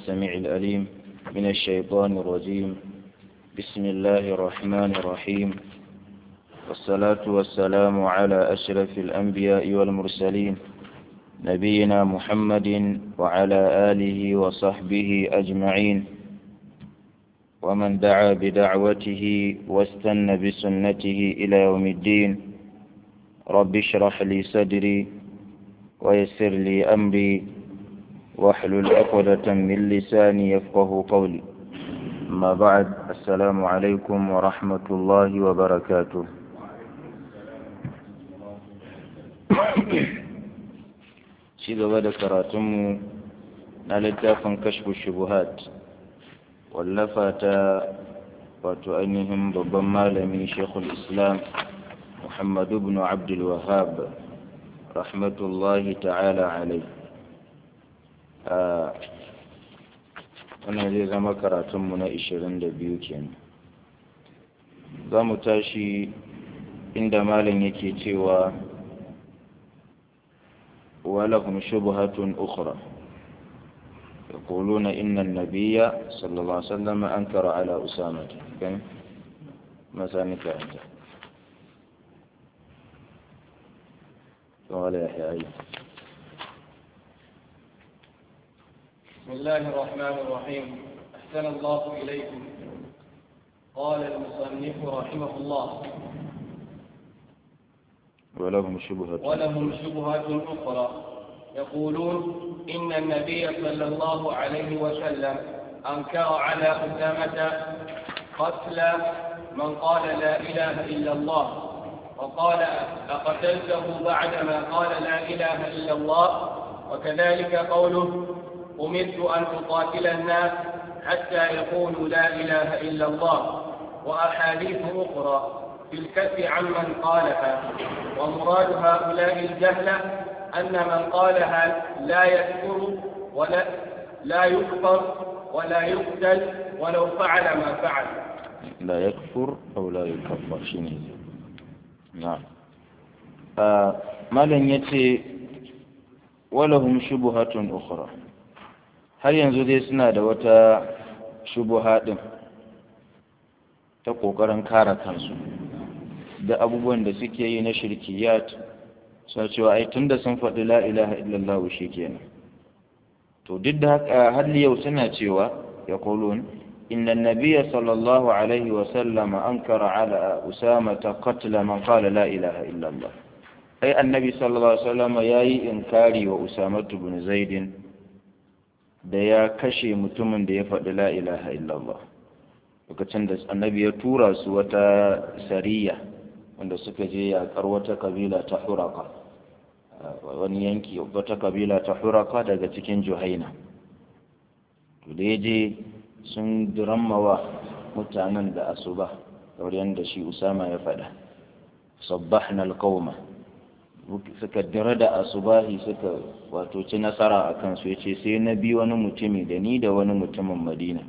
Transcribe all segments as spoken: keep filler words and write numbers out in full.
السميع الأليم من الشيطان الرجيم. بسم الله الرحمن الرحيم، والصلاة والسلام على أشرف الأنبياء والمرسلين نبينا محمد وعلى آله وصحبه أجمعين، ومن دعا بدعوته واستنى بسنته إلى يوم الدين. رب اشرح لي صدري ويسر لي أمري واحلل عقدة من لساني يفقه قولي. أما بعد، السلام عليكم ورحمة الله وبركاته. ci gaba da karatunmu na littafin kashfu shubuhat wallafa ta wato ainihin babban malami shekul islam muhammadu ibn abdul wahhab rahmatullahi ta'ala alai. wannan zai zama karatunmu na ishirin da biyu kenan. za mu tashi inda malam yake cewa ولهم شبهة أخرى يقولون إن النبي صلى الله عليه وسلم أنكر على أسامة. كم مسانك أنت قال يحيى أيضا. بسم الله الرحمن الرحيم. أحسن الله إليكم. قال المصنف رحمه الله: ولهم شبهة ولهم شبهة أخرى يقولون إن النبي صلى الله عليه وسلم أنكر على أسامة قتل من قال لا إله إلا الله، وقال أقتلته بعدما قال لا إله إلا الله. وكذلك قوله أمرت أن أقاتل الناس حتى يقولوا لا إله إلا الله، وأحاديث أخرى في الكف عمن قالها. ومراد هؤلاء الجهلة أن من قالها لا يكفر ولا لا يكفر ولا يقتل ولو فعل ما فعل. لا يكفر أو لا يكفر شنو؟ نعم. ما لن يتي ولهم شبهة أخرى. هل ينزل يسنا دوتا شبهات ta ƙoƙarin kare kansu da abubuwan da suke yi na shirkiyat, suna cewa ai tunda sun faɗi la ilaha illallah shi kenan. to duk da haka har yau suna cewa ya qulun inna an-nabiyya sallallahu alaihi wa sallam ankara ala usama qatl man qala la ilaha illallah. ai annabi sallallahu alaihi wa sallam yayi inkari wa usama ibn zaid da ya kashe mutumin da ya faɗi la ilaha illallah lokacin da annabi ya tura su wata sariya wanda suka je yaƙar wata kabila ta huraka, wani yanki wata kabila ta huraka daga cikin juhaina. to da ya je sun durammawa mutanen da asuba kamar yadda shi usama ya faɗa, sabbahna alqauma, suka dira da asubahi suka wato ci nasara a kansu. ya ce sai na bi wani mutumi da ni da wani mutumin madina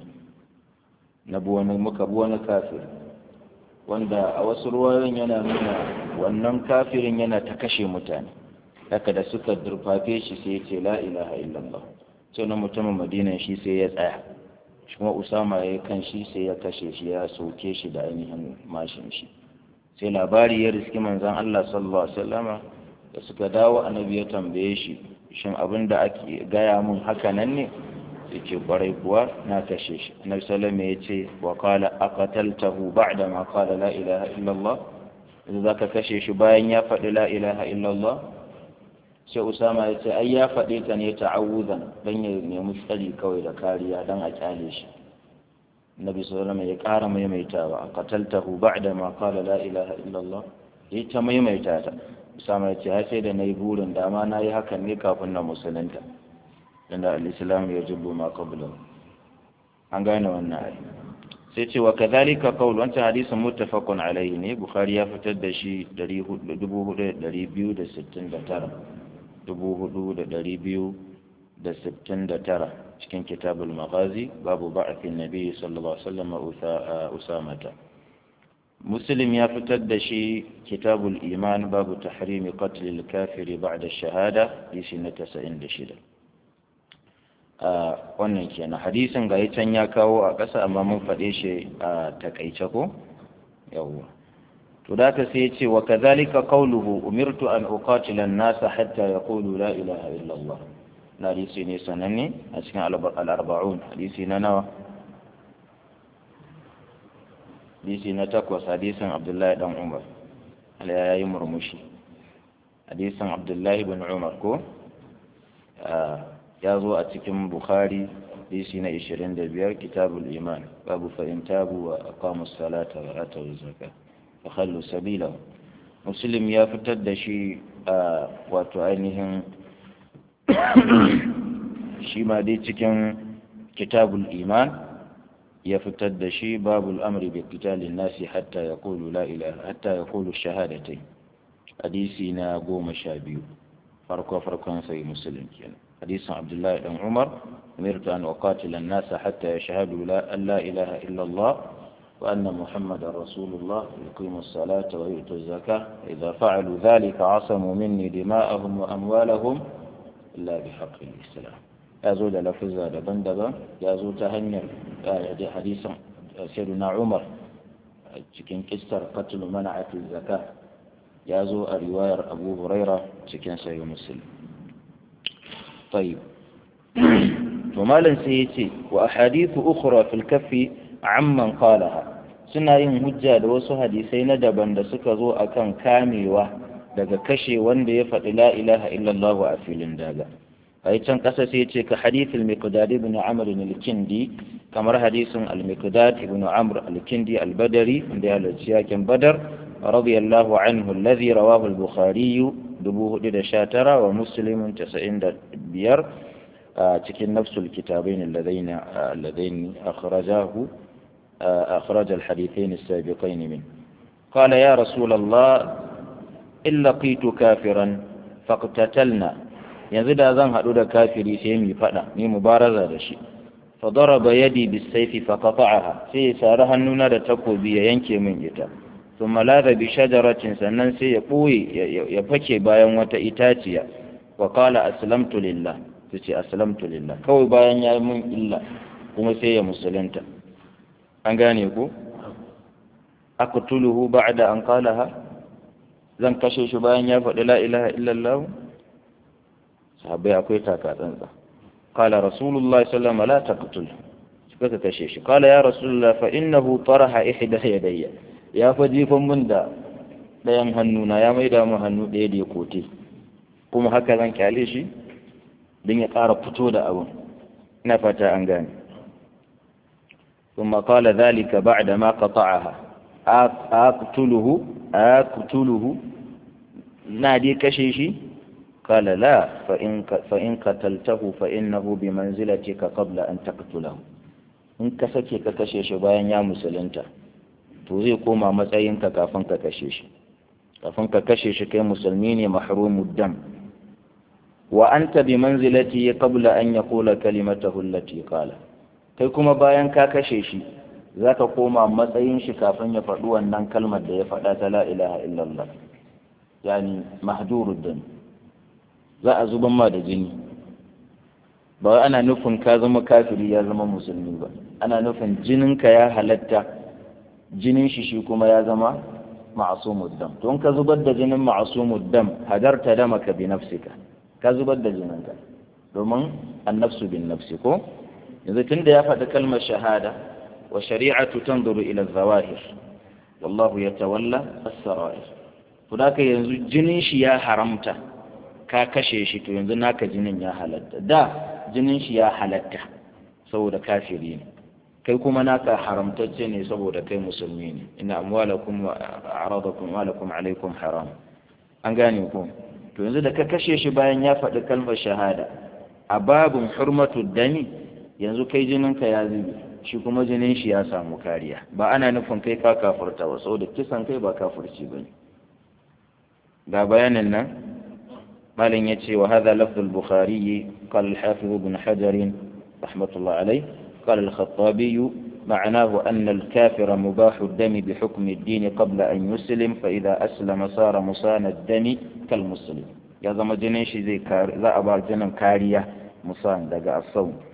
na bi wani muka bi wani kafir, wanda a wasu ruwayoyin yana nuna wannan kafirin yana ta kashe mutane. haka da suka durfafe shi sai ya ce la ilaha illallah, sai na mutumin madinan shi sai ya tsaya, shi kuma usama ya kan shi sai ya kashe shi, ya soke shi da ainihin mashin shi. sai labari ya riski manzon Allah sallallahu alaihi wasallama, da suka dawo annabi ya tambaye shi shin abin da ake gaya mun haka nan ne? yake kwarai kuwa na kashe shi. annabi sallallahu alaihi ya ce wa qala aqataltahu ba'da ma qala la ilaha illallah, idan zaka kashe shi bayan ya faɗi la ilaha illallah? sai usama ya ce ai ya faɗe ta ne ta'awudan dan ya nemi tsari kawai da kariya dan a kyale shi. annabi sallallahu alaihi ya ƙara maimaitawa aqataltahu ba'da ma qala la ilaha illallah, ya ta maimaita ta. usama ya ce har sai da nayi burin dama nayi hakan ne kafin na musulunta, inda al-islam ya jubbu ma qablahu. an gane wannan ayi. sai ce wa kadhalika qawl, wancan hadisin muttafaqun alayhi ne, bukhari ya fitar da shi dubu hudu da dari biyu da sittin da tara dubu hudu da dari biyu da sittin da tara cikin kitabul maghazi babu ba'athin nabi sallallahu alaihi wasallam usamata. muslim ya fitar da shi kitabul iman babu tahrimi qatl al-kafiri ba'da ash-shahada hadisi na tasa'in da shida. wannan kenan hadisin ga can ya kawo a ƙasa amma mun faɗe shi a takaice ko yawwa to da ka sai ce wa kadhalika qawluhu umirtu an uqatila an-nasa hatta yaqulu la ilaha illa Allah na hadisi ne sananne a cikin al-arba'un hadisi na nawa hadisi na takwas hadisin Abdullahi dan Umar ya yi murmushi hadisin Abdullahi bin Umar ko ya zo a cikin Bukhari hadisi na ishirin da biyar kitabul iman babu fa in tabu wa aqamu as-salata wa atu az-zakata fa khallu sabila Muslim ya fitar da shi wato ainihin shi ma dai cikin kitabul iman ya fitar da shi babul amri bi qitalin nasi hatta yaqulu la ilaha hatta yaqulu shahadatayn hadisi na goma sha biyu farko farkon sai Muslim kenan حديث عبد الله بن عمر أمرت أن أقاتل الناس حتى يشهدوا لا أن لا إله إلا الله وأن محمد رسول الله يقيموا الصلاة ويؤتوا الزكاة إذا فعلوا ذلك عصموا مني دماءهم وأموالهم إلا بحق الإسلام يزول لفظة دبندبة يزول تهنير حديث سيدنا عمر cikin kistar قتل منعت الزكاة يزول رواية أبو هريرة cikin سيد مسلم طيب ومالا سيتي وأحاديث أخرى في الكف عمن قالها suna yin hujja da wasu hadisai na daban da suka zo akan kamewa daga kashe wanda ya faɗi la ilaha illallah a filin daga a can ƙasa sai ce ka hadithul miqdad ibn amr al-kindi kamar hadisin al-miqdad ibn amr al-kindi al-badri da ya halarci yakin badar radiyallahu anhu alladhi rawahu al-bukhari dubu hudu da sha tara wa muslimin tasa'in da biyar a cikin nafsul kitabain alladaini alladaini akhrajahu akhraj alhadithain as-sabiqain min qala ya rasul Allah illa qitu kafiran faqtatalna yanzu da zan hadu da kafiri sai mu fada ni mubaraza da shi fa daraba yadi bis-sayfi faqata'aha sai ya sare hannuna da takobi ya yanke min ita ثم لاذ بشجرة sannan sai ya ɓoye ya fake bayan wata itaciya wa qala aslamtu lillah tace aslamtu lillah kawai bayan ya yi mun illa kuma sai ya musulunta an gane ko aqtuluhu ba'da an qalaha zan kashe shi bayan ya faɗi la ilaha illallah sahabbai akwai taka tsantsa qala rasulullahi sallallahu alaihi wasallam la taqtul kaka kashe shi qala ya rasulullah fa innahu taraha ihda yadayya ya fa jifan mun da ɗayan hannuna ya maida mu hannu ɗaya da ya kote kuma haka zan kyale shi don ya ƙara fito da abin ina fata an gane ثم قال ذلك بعد ما قطعها أقتله أقتله نادي كشيشي قال لا فإن فإن قتلته فإنه بمنزلتك قبل أن تقتله إن كسكي كشيش باين يا مسلمتا to zai koma matsayinka kafin ka kashe shi kafin ka kashe shi kai musulmi ne mahrumud dam wa anta bi manzilati qabla an yaqula kalimatahu allati qala kai kuma bayan ka kashe shi zaka koma matsayin shi kafin ya faɗi wannan kalmar da ya faɗa ta la ilaha illallah yani mahdurud dam za a zuban ma da jini ba ana nufin ka zama kafiri ya zama musulmi ba ana nufin jininka ya halatta jinin shi shi kuma ya zama ma'asumud dam to in ka zubar da jinin ma'asumud dam hadarta damaka bi nafsika ka zubar da jininka domin annafsu bin nafsi ko yanzu tunda ya faɗi kalmar shahada wa shari'atu tanzuru ila zawahir wallahu yatawalla as-sarair to daka yanzu jinin shi ya haramta ka kashe shi to yanzu naka jinin ya halatta da jinin shi ya halatta saboda kafiri ne kai kuma naka haramtacce ne saboda kai musulmi ne inna amwalakum wa a'radakum wa lakum alaykum haram an gane ku to yanzu da ka kashe shi bayan ya faɗi kalmar shahada a babun hurmatu dami yanzu kai jininka ya zubi shi kuma jinin shi ya samu kariya ba ana nufin kai ka kafirta ba saboda kisan kai ba kafirci bane ga bayanin nan malin yace wa hadha lafzul bukhari qala al-hafiz ibn hajar rahmatullah alayh قال الخطابي معناه أن الكافر مباح الدم بحكم الدين قبل أن يسلم فإذا أسلم صار مصان الدم كالمسلم يا زما جنين شي زي كار ذا أبا جنن كارية مصان دقا الصوم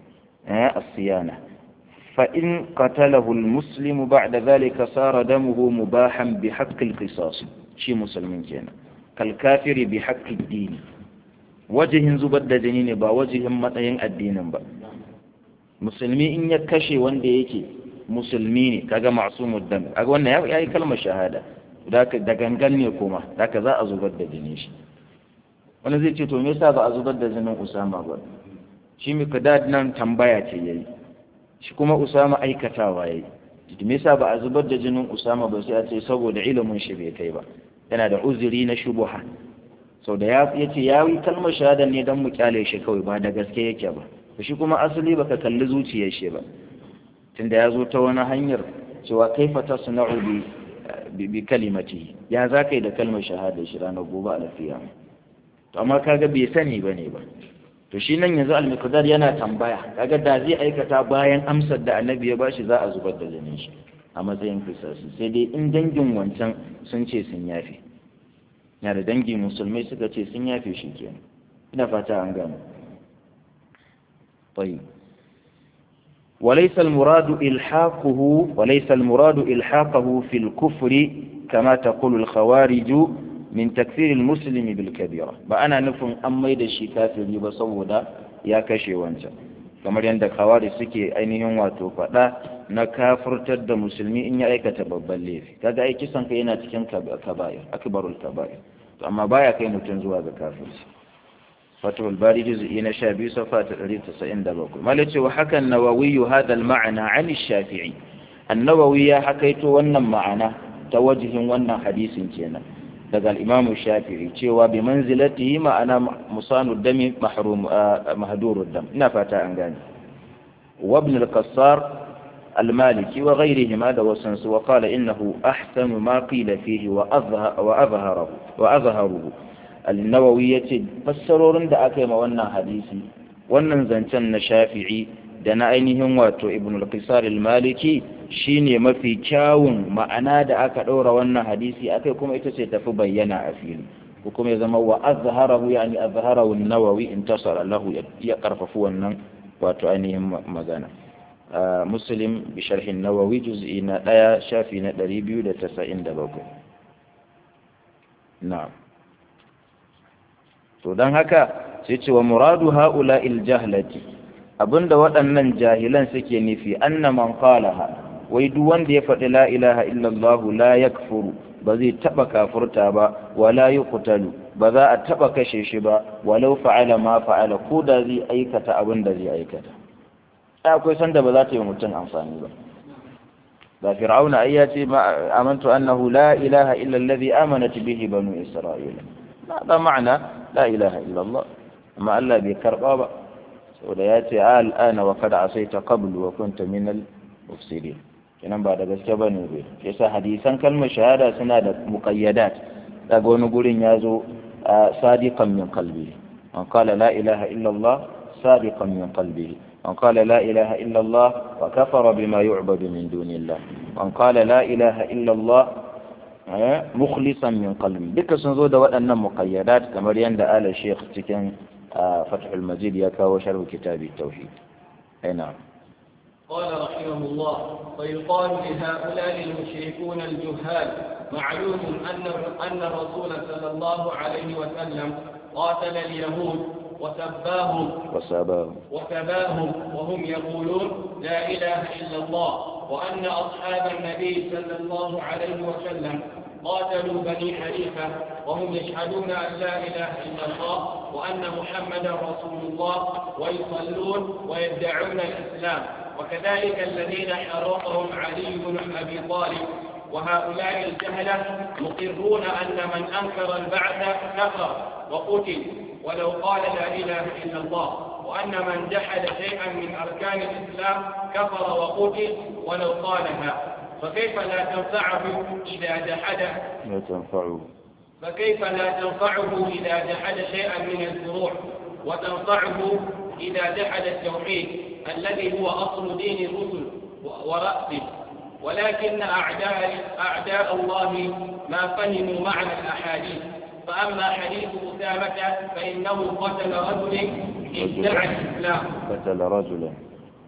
الصيانة. فإن قتله المسلم بعد ذلك صار دمه مباحا بحق القصاص شي مسلمين كينا كالكافر بحق الدين وجه زبد جنين با وجه متين الدين با مسلمي إن يكشي وان يكي مسلميني كاغا معصوم الدم kaga wannan yayi kalmar shahada da da gangan ne kuma da za a zubar da jinin shi. Wani zai ce to me yasa ba a zubar da jinin Usama ba? Shi Miqdad nan tambaya ce yayi, shi kuma Usama aikatawa yayi. Me yasa ba a zubar da jinin Usama ba sai a ce saboda ilimin shi bai kai ba, yana da uzuri na shubuha. Sau da ya ce ya yi kalmar shahada ne don mu kyale shi kawai ba da gaske yake ba, shi kuma asali baka kalli zuciyar shi ba, tunda ya zo ta wani hanyar cewa kaifa tasna'u bi bi kalimati, ya za ka yi da kalmar shahada shi ranar gobe a lafiya. To amma kaga bai sani bane ba. To shi nan yanzu al-Miqdad yana tambaya, kaga da zai aikata bayan amsar da Annabi ya bashi za a zubar da jinin shi a matsayin kisasi, sai dai in dangin wancan sun ce sun yafe. Ya da dangi musulmai suka ce sun yafe shi kenan. Ina fata an gano. طيب وليس المراد إلحاقه وليس المراد إلحاقه في الكفر كما تقول الخوارج من تكفير المسلم بالكبيرة. بأنا نفهم أما إذا شي كافر يبصودا يا كشي وانسا كما عندك خوارج سكي أينهم واتو فلا نكافر تد مسلمي إن يأيك تببال ليفي كذا أي كسان كينا تكن كبائر أكبر الكبائر. أما بايا كينو تنزوا بكافر. فتح الباري جزئين شابي صفات الريد تسعين دبوكو مالتي وحكى النووي هذا المعنى عن الشافعي. النووي حكيت ونن معنا توجه ونن حديث كينا لقى الإمام الشافعي تيوى بمنزلته معنا مصان الدم محروم آه مهدور الدم نفتا أنغاني وابن القصار المالكي وغيرهما هذا وسنس وقال إنه أحسن ما قيل فيه وأظهر وأظهره وأظهره. النووي yace fassarorin da aka yi ma wannan hadisi wannan zancen na Shafi'i da na ainihin wato Ibn al-Qisar al-Maliki shine mafi kyawun ma'ana da aka daura wannan hadisi akai, kuma ita ce tafi bayyana a fili ko kuma ya zama wa azharahu yani azharahu an-Nawawi intasara lahu ya karfafu wannan wato ainihin magana. Muslim bi sharh an-Nawawi juz'i na ɗaya shafi na ɗari biyu da tasa'in da bakwai. na'am. To don haka sai ce wa muradu ha'ula il jahlati, abinda waɗannan jahilan suke nufi anna man qalaha, wai duk wanda ya faɗi la ilaha illallah la yakfuru, ba zai taɓa kafurta ba, wala yuqtalu, ba za a taɓa kashe shi ba, walau fa'ala ma fa'ala, ko da zai aikata abin da zai aikata. Akwai sanda ba za ta yi mutum amfani ba. Da fir'auna ai ya ce amantu annahu la ilaha illa allazi amanat bihi banu isra'ila. هذا معنى لا إله إلا الله. أما ألا بكربابا سودياتي الآن وقد عصيت قبل وكنت من المفسدين. كنن بعد ذلك بني به. يسا حديثا كلمة شهادة سنادة مقيدات. تقول نقول يازو صادقا من قلبه. من قال لا إله إلا الله صادقا من قلبه. من قال لا إله إلا الله وكفر بما يعبد من دون الله. من قال لا إله إلا الله mukhlisan min qalbi. Duka sun zo da waɗannan muqayyadat kamar yanda ala Sheikh cikin Fathul Majid ya kawo sharh kitabi tauhid. Aina قال رحمه الله ويقال لهؤلاء المشركون الجهال معلوم أن أن الرسول صلى الله عليه وسلم قاتل اليهود وسباهم وسباهم وسباهم وهم يقولون لا إله إلا الله، وأن أصحاب النبي صلى الله عليه وسلم قاتلوا بني حنيفة وهم يشهدون أن لا إله إلا الله وأن محمدا رسول الله ويصلون ويدعون الإسلام، وكذلك الذين حرقهم علي بن أبي طالب. وهؤلاء الجهلة مقرون أن من أنكر البعث كفر وقتل ولو قال لا إله إلا الله، وأن من جحد شيئا من أركان الإسلام كفر وقتل ولو قالها، فكيف لا تنفعه إذا جحد لا تنفعه فكيف لا تنفعه إذا جحد شيئا من الفروع، وتنفعه إذا جحد التوحيد الذي هو أصل دين الرسل ورأسه. ولكن أعداء أعداء الله ما فهموا معنى الأحاديث. فأما حديث أسامة فإنه قتل رجل ادعى الإسلام قتل رجلا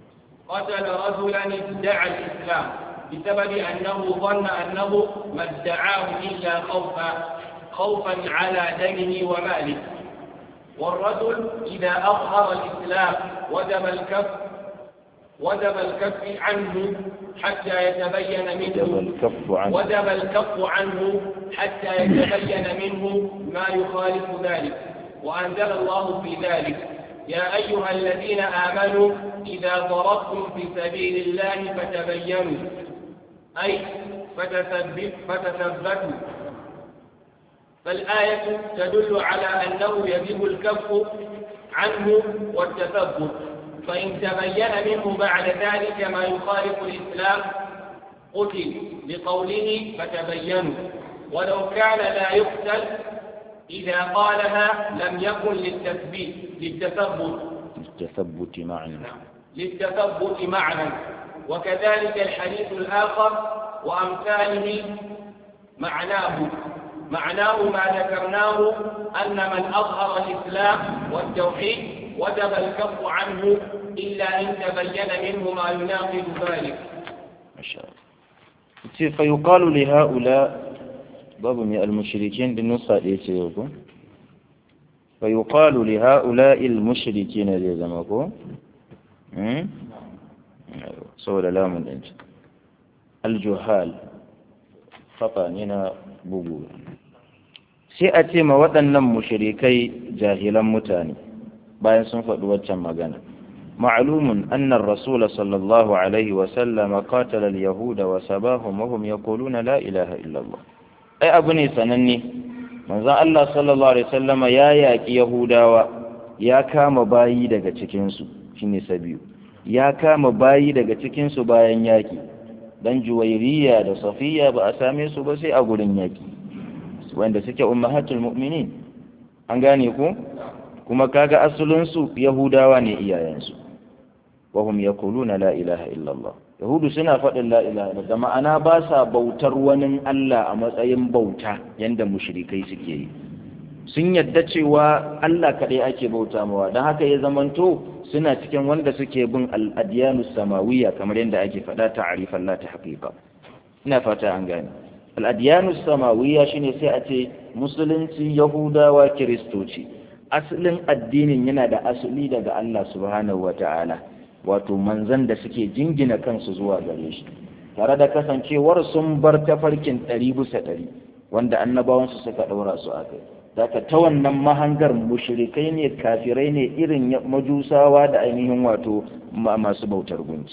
قتل رجلا ادعى الإسلام بسبب أنه ظن أنه ما ادعاه إلا خوفا خوفا على دمه وماله. والرجل إذا أظهر الإسلام وجب الكف وجب الكف عنه حتى يتبين منه وجب الكف عنه حتى يتبين منه ما يخالف ذلك. وأنزل الله في ذلك: يا أيها الذين آمنوا إذا ضربتم في سبيل الله فتبينوا، أي فتثبتوا. فالآية تدل على أنه يجب الكف عنه والتثبت، فإن تبين منه بعد ذلك ما يخالف الإسلام قتل بقوله فتبينوا، ولو كان لا يقتل إذا قالها لم يكن للتثبيت للتثبت للتثبت معنى للتثبت معنى. وكذلك الحديث الآخر وأمثاله معناه معناه ما ذكرناه أن من أظهر الإسلام والتوحيد وجب الكف عنه إلا إن تبين منه ما يناقض ذلك. ما شاء الله. فيقال لهؤلاء باب من المشركين بالنص يسيركم فيقال لهؤلاء المشركين لزمكم سورة لا من أنت الجهال خطأنا بقول سيأتي ما وطننا مشركي جاهلا متاني باين سنفق وجه مغانا معلوم أن الرسول صلى الله عليه وسلم قاتل اليهود وسباهم وهم يقولون لا إله إلا الله. ai abu ne sananne manzon Allah sallallahu alaihi wasallama ya yaki Yahudawa ya kama bayi daga cikin su shine sabiyu ya kama bayi daga cikin su bayan yaki dan Juwairiya da Safiya ba a same su ba sai a gurin yaki wanda suke ummahatul mu'minin an gane ko kuma kaga asulin su Yahudawa ne iyayen su wa hum yaquluna la ilaha illa Allah. Yahudu suna faɗin la ilaha illallah da ma'ana ba sa bautar wani Allah a matsayin bauta yanda mushrikai suke yi. Sun yadda cewa Allah kaɗai ake bauta mawa don haka ya zamanto suna cikin wanda suke bin al-adyanu samawiyya kamar yadda ake faɗa ta'rifan la ta haqiqa. Ina fata an gane. Al-adyanu samawiyya shine sai a ce musulunci, Yahudawa, Kiristoci. Asalin addinin yana da asali daga Allah subhanahu wata'ala. wato manzan da suke jingina kansu zuwa gare shi tare da kasancewar sun bar tafarkin ɗari bisa ɗari wanda annabawansu suka ɗaura su a kai daga ta wannan mahangar mushrikai ne kafirai ne irin majusawa da ainihin wato masu bautar gunki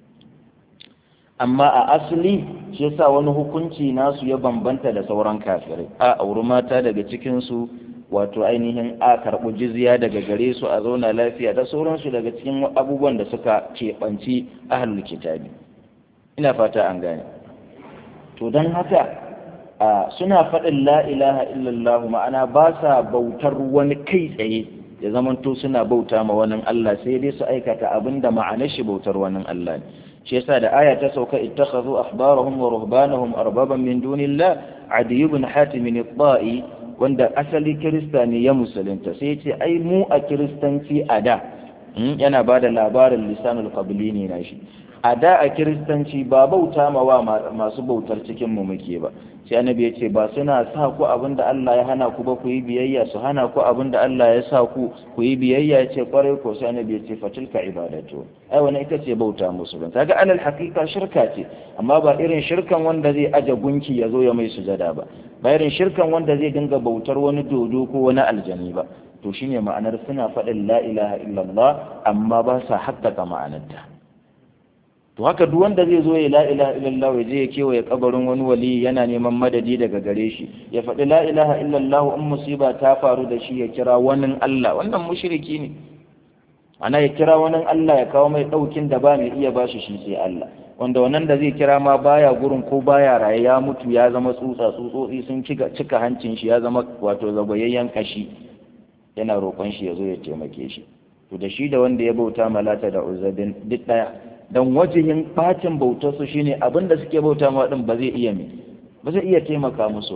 amma a asali shi yasa wani hukunci nasu ya bambanta da sauran kafirai a auri mata daga cikinsu wato ainihin a karɓi jizya daga gare su a zauna lafiya da sauransu daga cikin abubuwan da suka keɓanci ahlul kitabi ina fata an gane to don haka suna faɗin la ilaha illallah ma'ana ba sa bautar wani kai tsaye ya zamanto suna bauta ma wani Allah sai dai su aikata abin da ma'anar shi bautar wani Allah ne shi yasa da aya ta sauka ittakhadhu ahbarahum wa ruhbanahum arbaban min dunillah adi ibn hatim al-ta'i wanda asali kirista ne ya musulunta sai ya ce ai mu a kiristanci a da yana ba da labarin lisanul qabli ne na shi a da a kiristanci ba bauta ma wa masu bautar cikin mu muke ba sai annabi ya ce ba suna sa ku abinda Allah ya hana ku ba ku yi biyayya su hana ku abinda Allah ya sa ku ku yi biyayya ya ce kwarai ko sai annabi ya ce fatilka ibadatu ai wannan ita ce bauta musulun kaga alal haqiqa shirka ce amma ba irin shirkan wanda zai aje gunki ya zo ya mai sujada ba ba irin shirkan wanda zai dinga bautar wani dodo ko wani aljani ba to shine ma'anar suna faɗin la ilaha illallah amma ba sa haƙƙaƙa ma'anarta to haka duk wanda zai zo ya la ilaha illallah ya je ya kewaye kabarin wani wali yana neman madadi daga gare shi ya faɗi la ilaha illallah in musiba ta faru da shi ya kira wani Allah wannan mushriki ne ana ya kira wani Allah ya kawo mai ɗaukin da ba mai iya bashi shi sai Allah wanda wannan da zai kira ma baya gurin ko baya raye ya mutu ya zama tsutsa tsutsotsi sun cika cika hancin shi ya zama wato zagwayayyen kashi yana roƙon shi ya zo ya taimake shi to da shi da wanda ya bauta malata da uzabin duk daya dan wajihin bacin bautar su shine abinda suke bauta ma din ba zai iya mi ba zai iya taimaka musu ba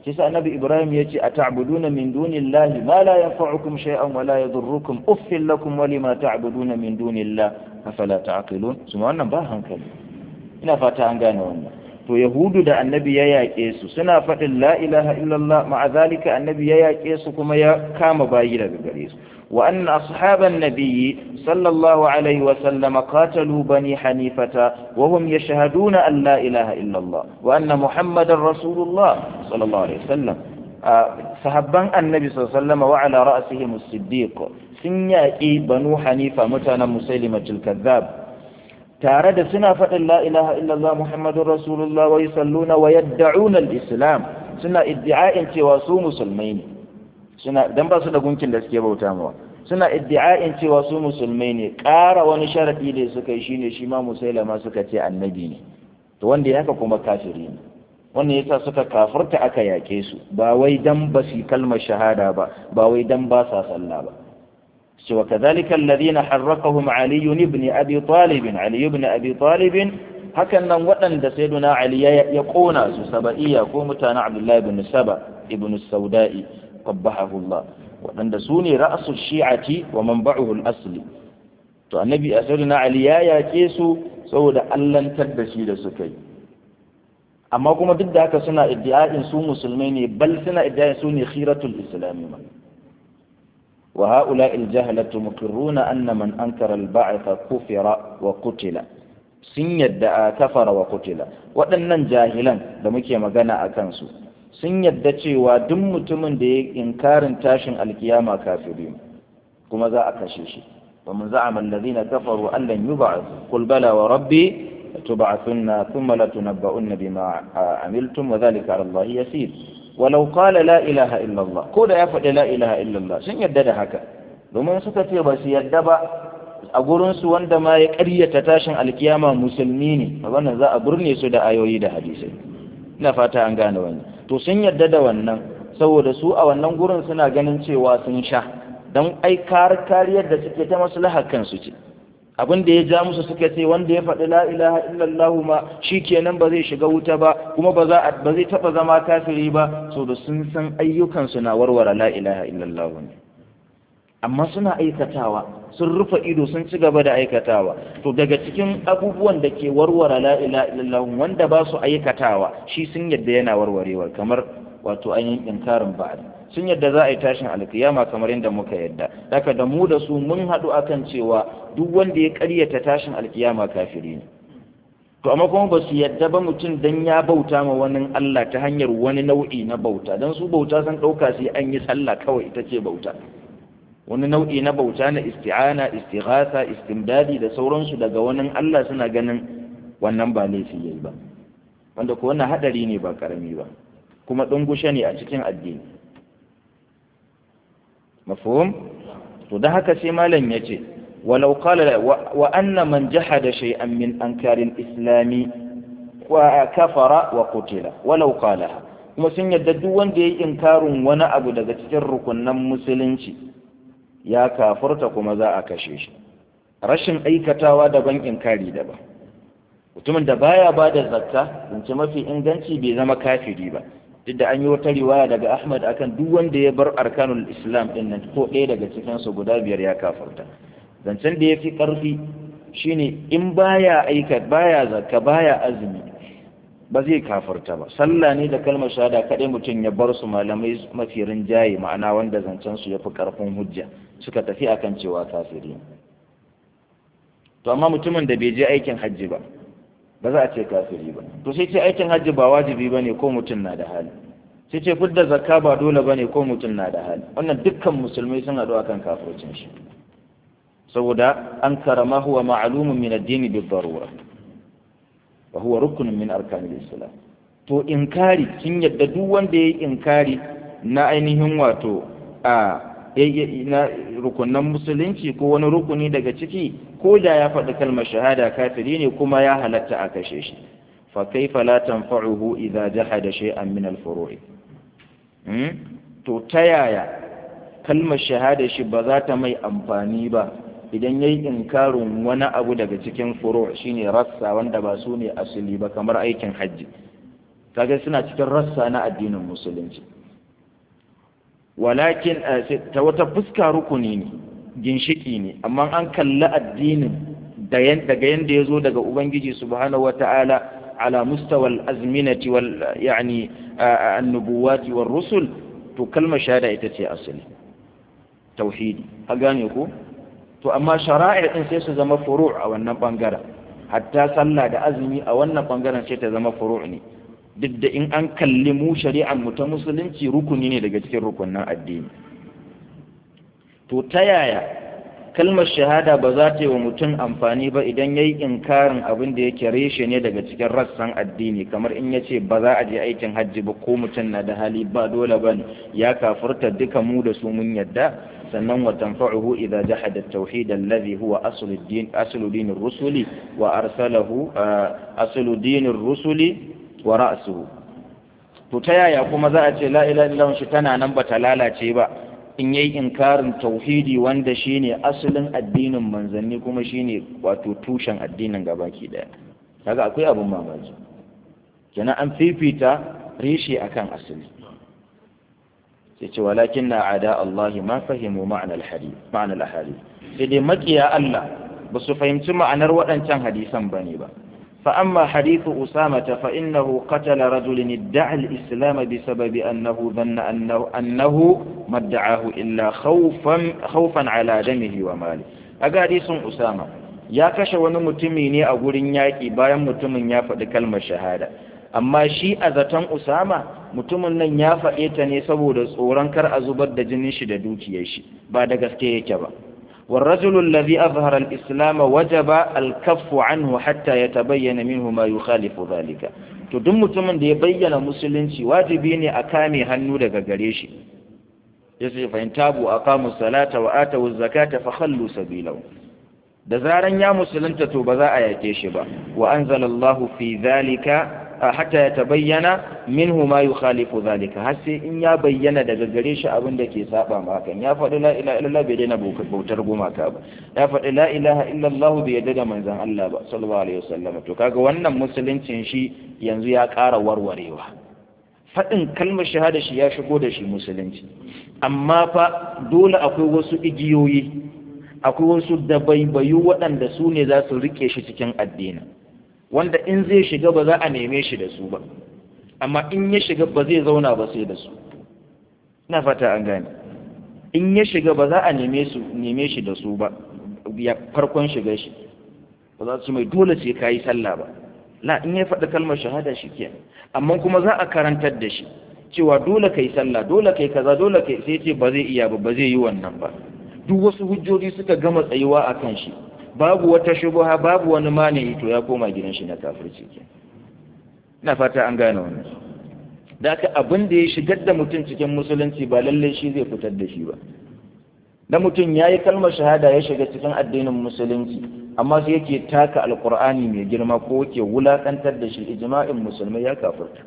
kisa annabi Ibrahim yace ata'buduna min dunillahi ma la yanfa'ukum shay'an wa la yadurrukum uffil lakum wa lima ta'buduna min dunillahi afala ta'qilun su wannan ba hankali ina fata an gane wannan to yahudu da annabi ya yaƙe su suna faɗin la ilaha illallah ma'a zalika annabi ya yaƙe su kuma ya kama bayi daga gare su wa anna ashaban nabiyyi sallallahu alaihi wa sallam qatalu bani hanifata wa hum yashhaduna an la ilaha illallah wa anna muhammadar rasulullah sallallahu alaihi wasallam sahabban annabi sallallahu alaihi wasallam wa ala ra'sihim as-siddiq sun yaƙi banu hanifa mutanen musailimatul kazzab tare da suna faɗin la ilaha illallah muhammadun rasulullah wa yusalluna wa yadda'una al-islam suna iddi'a'in cewa su musulmai ne suna dan ba su da gunkin da suke bauta mawa suna iddi'a'in cewa su musulmai ne ƙara wani sharadi da suka yi shine shi ma musailama suka ce annabi ne to wanda ya haka kuma kafiri ne wannan yasa suka kafirta aka yake su ba wai dan ba su kalmar shahada ba ba wai dan ba sa sallah ba وكذلك الذين حرقهم علي بن أبي طالب علي بن أبي طالب هكذا وأن سيدنا علي يقون سبئية قومتان عبد الله بن سبأ ابن السوداء قبحه الله وأن سوني رأس الشيعة ومنبعه الأصلي تو النبي سيدنا علي يا كيسو سود ألن تدشي لسكي أما كما ضد هكا سنة ادعاء سو مسلمين بل سنة ادعاء سوني خيرة الإسلام من وهؤلاء الجهلة مقرون أن من أنكر البعث كفر وقتل sun yadda kafara wa kutila waɗannan jahilan da muke magana a kansu sun yadda cewa duk mutumin da ya inkarin tashin alkiyama kafiri kuma za a kashe shi wa mun za'ama allazina kafaru an lan yub'ath qul bala wa rabbi tub'athunna thumma latunabba'unna bima amiltum wa dhalika 'ala allahi yasir walau qala la ilaha illa Allah ko da ya faɗi la ilaha illa Allah sun yadda da haka domin suka ce ba su yadda ba a gurin su wanda ma ya ƙaryata tashin alkiyama musulmi ne wannan za a burne su da ayoyi da hadisai ina fata an gane wannan to sun yadda da wannan saboda su a wannan gurin suna ganin cewa sun sha dan ai kariyar da suke ta maslahar kansu ce abin da ya ja musu suka ce wanda ya faɗi la ilaha illallah ma shikenan ba zai shiga wuta ba kuma ba za ba zai taba zama kafiri ba so da sun san ayyukan su na warware la ilaha illallah ne amma suna aikatawa sun rufe ido sun ci gaba da aikatawa to daga cikin abubuwan da ke warware la ilaha illallah wanda ba su aikatawa shi sun yadda yana warwarewa kamar wato ainihin inkarin ba'd sun yadda za a yi tashin alkiyama kamar yadda muka yadda haka da mu da su mun haɗu akan cewa duk wanda ya ƙaryata tashin alkiyama kafiri ne to amma kuma ba su yadda ba mutum dan ya bauta ma wani Allah ta hanyar wani nau'i na bauta dan su bauta san ɗauka sai an yi sallah kawai ita ce bauta wani nau'i na bauta na isti'ana istighatha istimdadi da sauransu daga wani Allah suna ganin wannan ba laifi yayi ba wanda ko wannan hadari ne ba karami ba kuma dungushe ne a cikin addini mafhum to da haka sai malam yace walau qala wa anna man jahada shay'an min ankari al-islam wa kafara wa qutila walau qala kuma sun yadda duk wanda yayi inkarin wani abu daga cikin rukunnan musulunci ya kafurta kuma za a kashe shi rashin aikatawa daban inkari daban mutumin da baya bada zakka zance mafi inganci bai zama kafiri ba duk da an yi wata riwaya daga Ahmad akan duk wanda ya bar arkanul Islam din nan ko ɗaya daga cikin su guda biyar ya kafirta zancen da yafi karfi shine in baya aika baya zakka baya azumi ba zai kafirta ba sallah ne da kalmar shahada kadai mutum ya bar su malamai mafi rinjaye ma'ana wanda zancen su yafi karfin hujja suka tafi akan cewa kafiri to amma mutumin da bai je aikin hajji ba ba za a ce kafiri ba to sai ce aikin hajji ba wajibi bane ko mutum na da hali sai ce fidda zakka ba dole bane ko mutum na da hali wannan dukkan musulmai sun haɗu akan kafircin shi saboda an karama huwa ma'lumun min ad-din bi darura wa huwa rukun min arkan al-islam to inkari kin yadda duk wanda yayi inkari na ainihin wato a na rukunan musulunci ko wani rukuni daga ciki ko da ya faɗi kalmar shahada kafiri ne kuma ya halatta a kashe shi fa kaifa la tanfa'uhu idza jahada shay'an min al-furu' to ta yaya kalmar shahada shi ba za ta mai amfani ba idan yayi inkarin wani abu daga cikin furu' shine rassa wanda ba su ne asali ba kamar aikin hajji kaga suna cikin rassa na addinin musulunci. Walakin ta wata fuska rukuni ne, ginshiki ne, amma an kalli addinin daga yanda ya zo daga Ubangiji subhanahu wata'ala ala mustawal azminati wal yani annubuwati war rusul, to kalmar shahada ita ce asali tauhidi, a gane ko? To amma shara'i din sai su zama furu' a wannan bangaren, hatta sallah da azumi a wannan bangaren sai ta zama furu' ne, duk da in an kalli mu shari'ar mu ta musulunci rukuni ne daga cikin rukunin addini. To ta yaya kalmar shahada ba za ta yi wa mutum amfani ba idan ya yi inkarin abin da yake reshe ne daga cikin rassan addini, kamar in ya ce ba za a je aikin hajji ba ko mutum na da hali ba dole ba ya kafurta duka mu da su mun yadda. Sannan wa tanfa'uhu idza jahada at-tauhid alladhi huwa aslu ad-din aslu din ar-rusuli wa arsalahu aslu din ar-rusuli wa ra'suhu. To ta yaya kuma za a ce la ilaha illallah shi tana nan ba ta lalace ba in yayi inkarin tauhidi wanda shine asalin addinin manzanni kuma shine wato tushen addinin gabaki daya? Kaga akwai abun mamaki. Kenan an fifita rishi akan asali. Sai ce walakin na ada Allah ma fahimu ma'anar hadith ma'anar ahadith, sai dai makiya Allah ba su fahimci ma'anar waɗancan hadisan bane ba. Fa amma hadithu Usama fa innahu qatala rajulin idda'a al-islam bisababi annahu dhanna annahu annahu madda'ahu illa khawfan khawfan ala damihi wa mali. Aga hadisin Usama ya kashe wani mutumi ne a gurin yaƙi bayan mutumin ya faɗi kalmar shahada, amma shi a zaton Usama mutumin nan ya faɗe ta ne saboda tsoron kar a zubar da jinin shi da dukiyar shi, ba da gaske yake ba. والرجل الذي أظهر الإسلام وجب الكف عنه حتى يتبين منه ما يخالف ذلك. to duk mutumin da ya bayyana musulunci wajibi ne a kame hannu daga gare shi. Yace fa in tabu aqamu salata wa atu zakata fa khallu sabilahu. Da zaran ya musulunta to ba za a yake shi ba. Wa anzalallahu fi dhalika hatta yatabayyana minhu ma yukhalifu dhalika, har sai in ya bayyana daga gare shi abin da ke saba ma hakan. Ya faɗi la ilaha illallah bai daina bautar gumaka ba, ya faɗi la ilaha illallah bai yadda da manzon Allah ba sallallahu alaihi wasallam. To kaga wannan musuluncin shi yanzu ya ƙara warwarewa. Faɗin kalmar shahada shi ya shigo da shi musulunci, amma fa dole akwai wasu igiyoyi, akwai wasu dabaibayu waɗanda su ne za su rike shi cikin addini, wanda in zai shiga ba za a neme shi da su ba, amma in ya shiga ba zai zauna ba sai da su. Ina fata an gane, in ya shiga ba za a neme su neme shi da su ba, ya farkon shiga shi ba za su mai dole sai kai sallah ba, la in ya faɗi kalmar shahada shi ke, amma kuma za a karantar da shi cewa dole kai sallah, dole kai kaza, dole kai, sai ce ba zai iya ba, ba zai yi wannan ba. Duk wasu hujjoji suka gama tsayuwa akan shi, babu wata shubha, babu wani mani, to ya koma gidan shi na kafirci ke. Ina fata an gane wannan. Da haka abin da ya shigar da mutum cikin musulunci ba lallai shi zai fitar da shi ba. Da mutum ya yi kalmar shahada ya shiga cikin addinin musulunci, amma sai yake taka alkur'ani mai girma ko yake wulakantar da shi, ijma'in musulmai ya kafirta.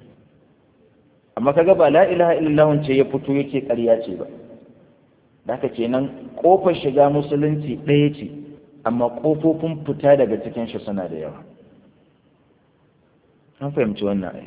Amma kaga ba la ilaha illallah ce ya fito yake ƙarya ce ba. Da haka kenan kofar shiga musulunci ɗaya ce, amma ƙofofin fita daga cikin shi suna da yawa. An fahimci wannan ai.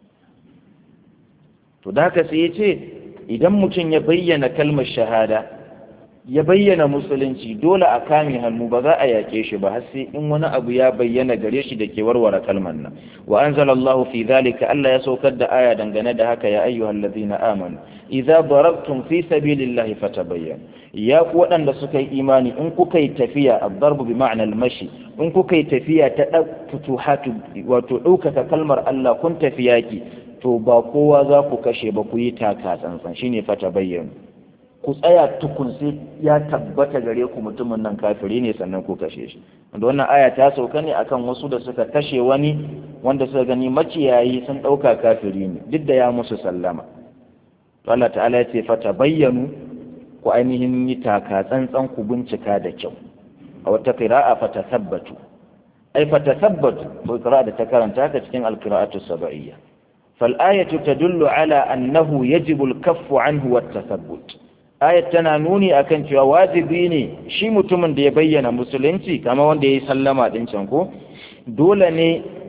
To da haka sai ya ce idan mutum ya bayyana kalmar shahada, ya bayyana musulunci, dole a kame hannu, ba za a yake shi ba har sai in wani abu ya bayyana gare shi da ke warware kalmar nan. Wa anzalallahu fi dhalika, Allah ya saukar da aya dangane da haka, ya ayyuhallazina amanu idza darabtum fi sabilillahi fatabayyanu. Ya ku waɗanda suka yi imani, in kuka yi tafiya, ad-darbu bi ma'na al-mashi, in kuka yi tafiya ta futuhatu, wato ɗaukaka kalmar Allah, kun tafi yaki, to ba kowa za ku kashe ba, ku yi taka tsantsan, shine fatabayyanu. Ku tsaya tukun sai ya tabbata gare ku mutumin nan kafiri ne sannan ku kashe shi. Wanda wannan aya ta sauka ne akan wasu da suka kashe wani wanda suka gani maciyayi sun ɗauka kafiri ne, duk da ya musu sallama. To Allah ta'ala ya ce fata bayyanu, ku ainihin yi taka tsantsan, ku bincika da kyau. A wata qira'a fata tabbatu, ai fata tabbatu, ko qira'a da ta karanta haka cikin al-qira'atu sab'iyya. Fal ayatu tadullu ala annahu yajibu al-kaffu anhu wat-tathabbut. Ayat tana nuni akan cewa wajibi ne shi mutumin da ya bayyana musulunci, kama wanda ya yi sallama ɗin can ko, dole ne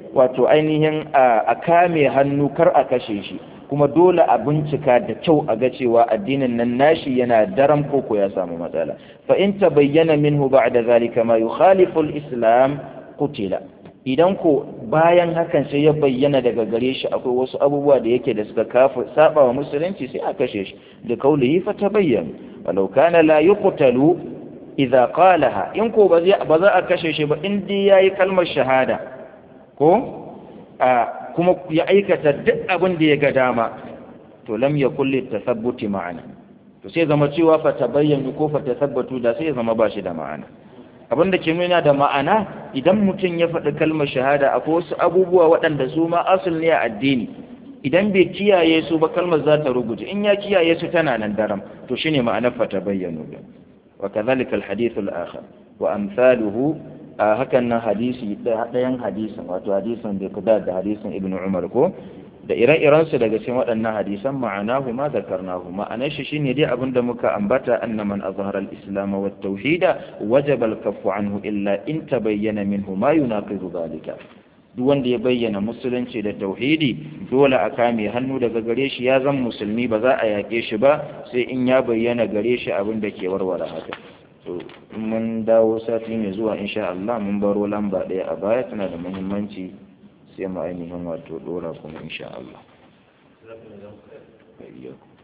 wato ainihin a kame hannu kar a kashe shi, kuma dole a bincika da kyau a ga cewa addinin nan nashi yana daram koko ya samu matsala. Fa in tabayyana minhu ba'da zalika ma yukhalifu al-islam qutila. Idan ko bayan hakan sai ya bayyana daga gare shi akwai wasu abubuwa da yake da suka kafa saba wa musulunci sai a kashe shi da kaulihi fa tabayyana walau kana la yuqtalu idza qalaha. In ko ba za a kashe shi ba in dai yayi kalmar shahada ko a kuma ya aikata duk abin da ya ga dama, to lam yakul litathabbuti ma'ana, to sai zama cewa fa tabayyana ko fa tathabbatu da sai zama ba shi da ma'ana. Abin da ke nuna da ma'ana idan mutum ya faɗi kalmar shahada akwai wasu abubuwa waɗanda su ma asul ne a addini, idan bai kiyaye su ba kalmar za ta ruguje, in ya kiyaye su tana nan daram, to shine ma'anar fa tabayyanu. Wa kadhalika al-hadith al-akhar wa amsaluhu, hakan nan hadisi ɗayan hadisin wato hadisin da kuda da hadisin Ibn Umar ko da ire-iren su daga cikin waɗannan hadisan ma'anahu ma zakarnahu, ma'anar shi shine dai abinda muka ambata, anna man azhara al-islam wa at-tauhid wajaba al-kaffu anhu illa in tabayyana minhu ma yunaqidu dhalika. Duk wanda ya bayyana musulunci da tauhidi dole a kame hannu daga gare shi, ya zan musulmi ba za a yake shi ba sai in ya bayyana gare shi abin da ke warware haka. To mun dawo sati mai zuwa insha Allah, mun baro lamba ɗaya a baya, tana da muhimmanci sai mu ainihin wato dora kuma insha Allah.